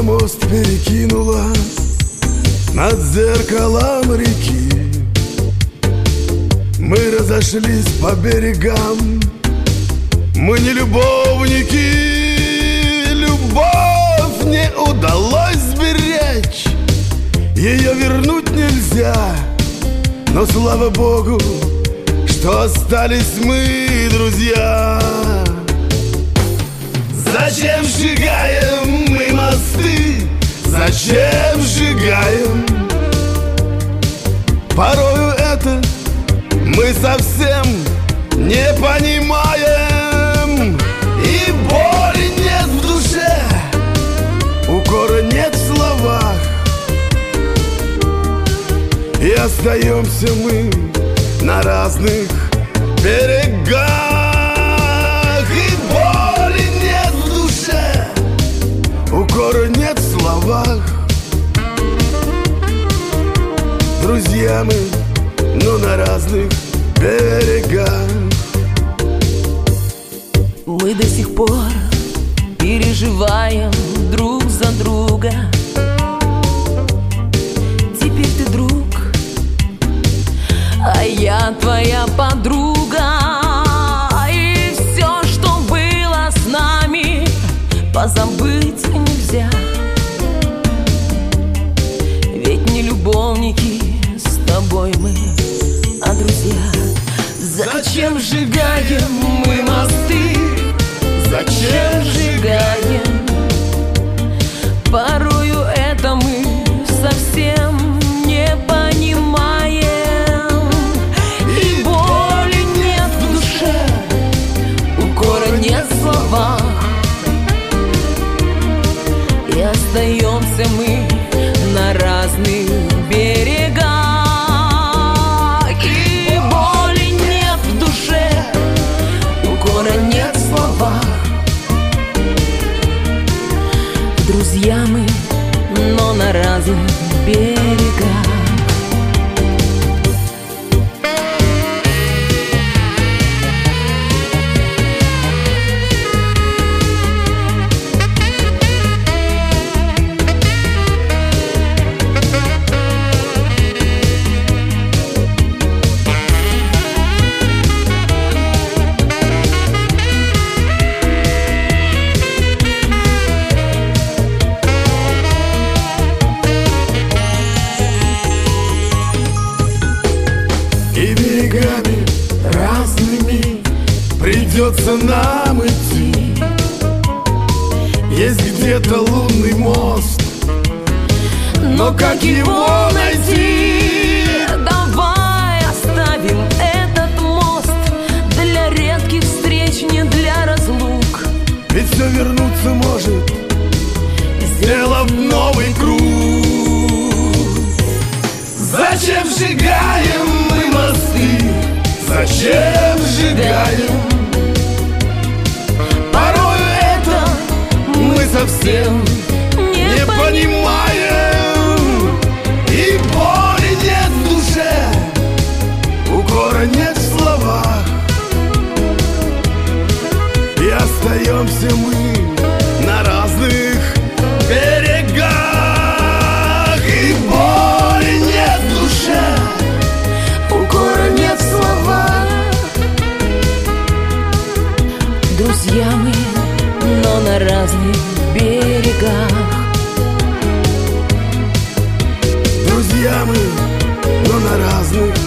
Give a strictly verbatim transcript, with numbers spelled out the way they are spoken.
мост перекинула над зеркалом реки. Мы разошлись по берегам, мы не любовники. Любовь не удалось сберечь, ее вернуть нельзя. Но слава Богу, что остались мы, друзья. Зачем сжигаем мы мосты? Зачем сжигаем? Порою это мы совсем не понимаем. И боли нет в душе, укора нет в словах, и остаемся мы на разных берегах. И боли нет в душе, укора нет в словах. Друзья мы, но на разных берегах. Мы до сих пор переживаем друг за друга. Теперь ты друг, а я твоя подруга. И все, что было с нами, позабыть нельзя. Ведь не любовники с тобой мы, а друзья. Зачем сжигаем мы мосты? Зачем сжигаем? Порою это мы совсем не понимаем. И боли нет в душе, укора нет в словах, и остаемся мы на разных берегах. И боли нет в душе, укора нет в словах. Друзья мы, но на разных берегах. Берегами разными придется нам идти. Есть где-то лунный мост, но как его найти? Давай оставим этот мост для редких встреч, не для разлук. Ведь все вернуться может, сделав новый круг. Зачем сжигаем мы мосты? Зачем сжигаем? Порою это мы совсем не понимаем. И боли нет в душе, укора нет в словах, и остаемся мы на разных берегах. И боли нет в душе, укора нет в словах. Друзья мы, но на разных берегах. Друзья мы, но на разных